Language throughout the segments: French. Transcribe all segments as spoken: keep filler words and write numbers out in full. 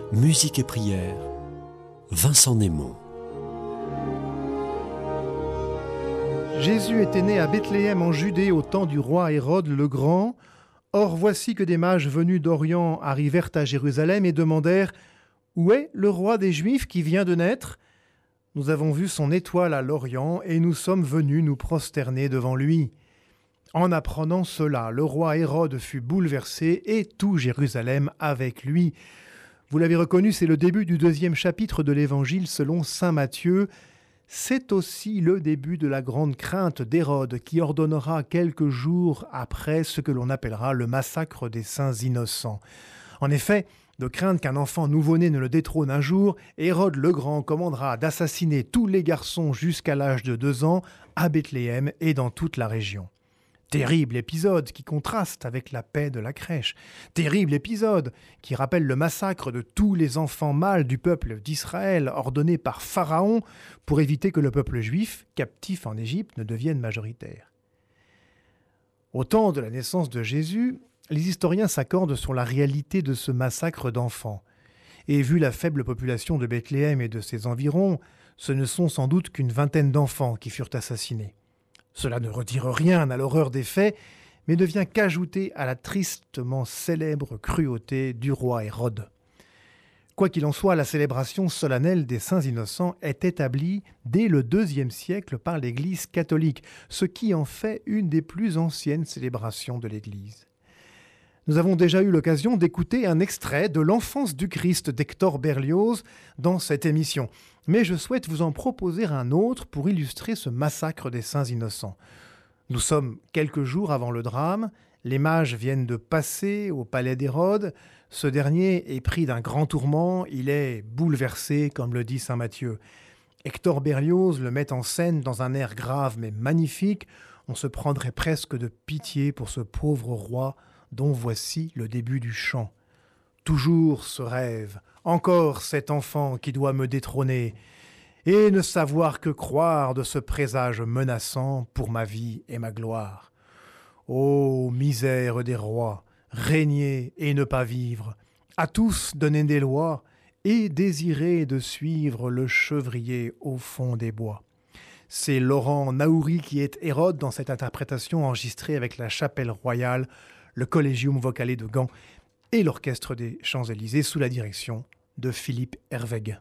Musique et prière, Vincent Némon. Jésus était né à Bethléem en Judée au temps du roi Hérode le Grand. Or voici que des mages venus d'Orient arrivèrent à Jérusalem et demandèrent « Où est le roi des Juifs qui vient de naître ? Nous avons vu son étoile à l'Orient et nous sommes venus nous prosterner devant lui. » En apprenant cela, le roi Hérode fut bouleversé et tout Jérusalem avec lui. Vous l'avez reconnu, c'est le début du deuxième chapitre de l'Évangile selon saint Matthieu. C'est aussi le début de la grande crainte d'Hérode qui ordonnera quelques jours après ce que l'on appellera le massacre des saints innocents. En effet, de crainte qu'un enfant nouveau-né ne le détrône un jour, Hérode le Grand commandera d'assassiner tous les garçons jusqu'à l'âge de deux ans à Bethléem et dans toute la région. Terrible épisode qui contraste avec la paix de la crèche. Terrible épisode qui rappelle le massacre de tous les enfants mâles du peuple d'Israël ordonné par Pharaon pour éviter que le peuple juif, captif en Égypte, ne devienne majoritaire. Au temps de la naissance de Jésus, les historiens s'accordent sur la réalité de ce massacre d'enfants. Et vu la faible population de Bethléem et de ses environs, ce ne sont sans doute qu'une vingtaine d'enfants qui furent assassinés. Cela ne retire rien à l'horreur des faits, mais ne vient qu'ajouter à la tristement célèbre cruauté du roi Hérode. Quoi qu'il en soit, la célébration solennelle des saints innocents est établie dès le deuxième siècle par l'Église catholique, ce qui en fait une des plus anciennes célébrations de l'Église. Nous avons déjà eu l'occasion d'écouter un extrait de l'enfance du Christ d'Hector Berlioz dans cette émission. Mais je souhaite vous en proposer un autre pour illustrer ce massacre des saints innocents. Nous sommes quelques jours avant le drame, les mages viennent de passer au palais d'Hérode, ce dernier est pris d'un grand tourment, il est bouleversé comme le dit saint Matthieu. Hector Berlioz le met en scène dans un air grave mais magnifique, on se prendrait presque de pitié pour ce pauvre roi dont voici le début du chant. Toujours ce rêve, encore cet enfant qui doit me détrôner, et ne savoir que croire de ce présage menaçant pour ma vie et ma gloire. Ô misère des rois, régner et ne pas vivre, à tous donner des lois, et désirer de suivre le chevrier au fond des bois. C'est Laurent Naouri qui est Hérode dans cette interprétation enregistrée avec la Chapelle Royale, le Collegium Vocale de Gand et l'Orchestre des Champs-Élysées sous la direction de Philippe Herwegh.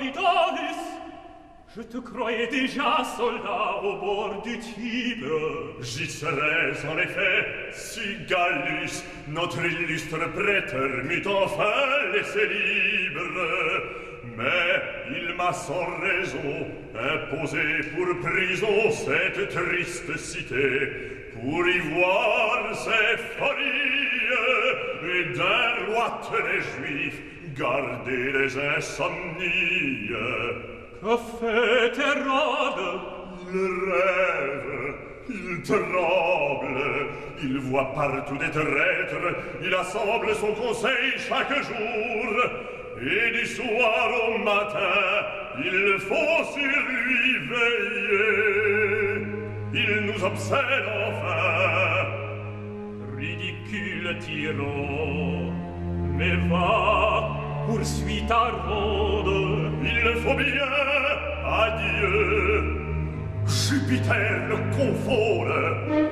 Capitalis, je te croyais déjà soldat au bord du Tibre. J'y serais en effet, si Gallus, notre illustre prêtre, m'eût enfin laissé libre. Mais il m'a sans raison imposé pour prison cette triste cité, pour y voir ses folies, et d'un roi les Juifs garder les insomnies. Qu'a fait Hérode? Il rêve, il tremble, il voit partout des traîtres, il assemble son conseil chaque jour, et du soir au matin, il faut sur lui veiller. Il nous obsède enfin. Ridicule tyran, mais va, poursuis ta ronde. Il le faut bien, adieu, Jupiter le confole.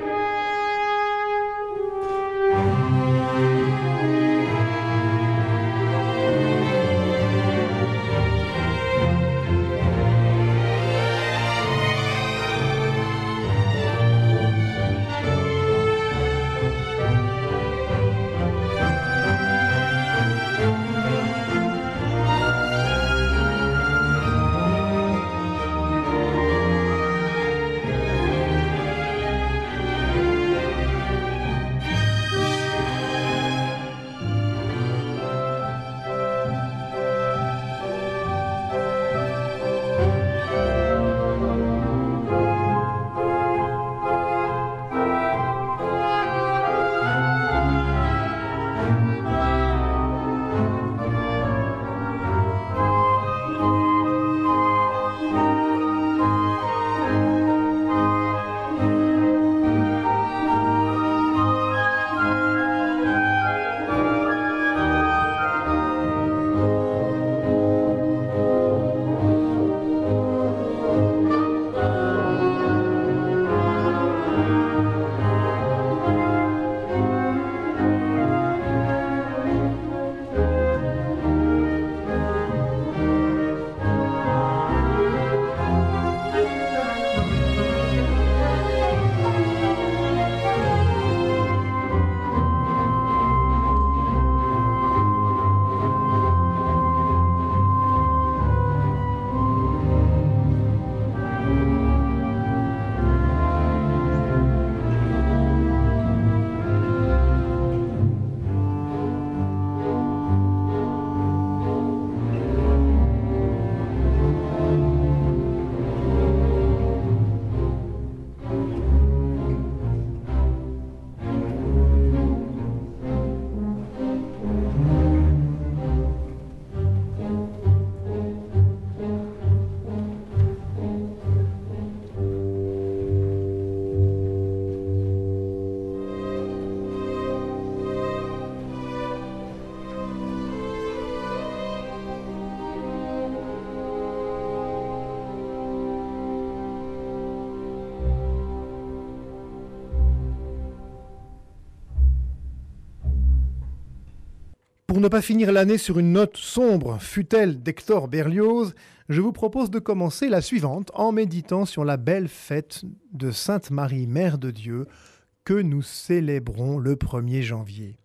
Pour ne pas finir l'année sur une note sombre, fût-elle d'Hector Berlioz, je vous propose de commencer la suivante en méditant sur la belle fête de Sainte Marie, Mère de Dieu, que nous célébrons le premier janvier.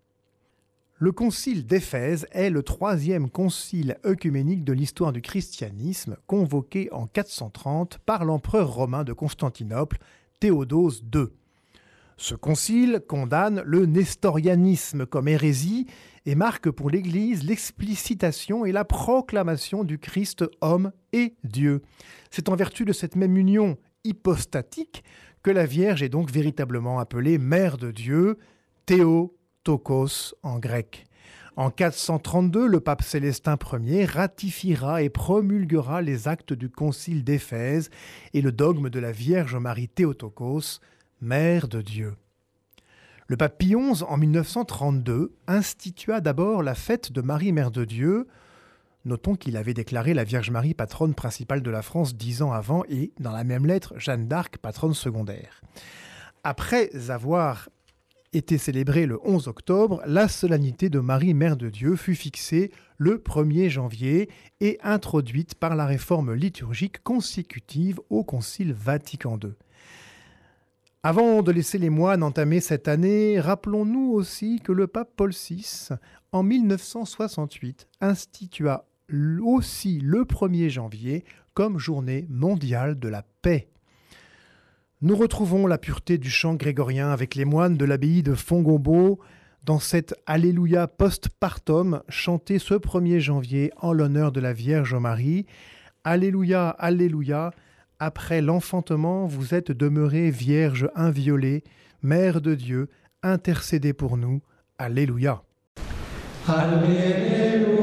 Le concile d'Éphèse est le troisième concile œcuménique de l'histoire du christianisme, convoqué en quatre cent trente par l'empereur romain de Constantinople, Théodose deux. Ce concile condamne le nestorianisme comme hérésie et marque pour l'Église l'explicitation et la proclamation du Christ homme et Dieu. C'est en vertu de cette même union hypostatique que la Vierge est donc véritablement appelée Mère de Dieu, Théotokos en grec. En quatre cent trente-deux, le pape Célestin Ier ratifiera et promulguera les actes du concile d'Éphèse et le dogme de la Vierge Marie Théotokos, Mère de Dieu. Le pape Pie onze, en mille neuf cent trente-deux, institua d'abord la fête de Marie, Mère de Dieu. Notons qu'il avait déclaré la Vierge Marie patronne principale de la France dix ans avant et, dans la même lettre, Jeanne d'Arc patronne secondaire. Après avoir était célébrée le onze octobre, la solennité de Marie, Mère de Dieu, fut fixée le premier janvier et introduite par la réforme liturgique consécutive au Concile Vatican deux. Avant de laisser les moines entamer cette année, rappelons-nous aussi que le pape Paul six, en mille neuf cent soixante-huit, institua aussi le premier janvier comme journée mondiale de la paix. Nous retrouvons la pureté du chant grégorien avec les moines de l'abbaye de Fongombault dans cet Alléluia post-partum chanté ce premier janvier en l'honneur de la Vierge Marie. Alléluia, Alléluia, après l'enfantement, vous êtes demeurée Vierge inviolée, Mère de Dieu, intercédez pour nous. Alléluia. Alléluia.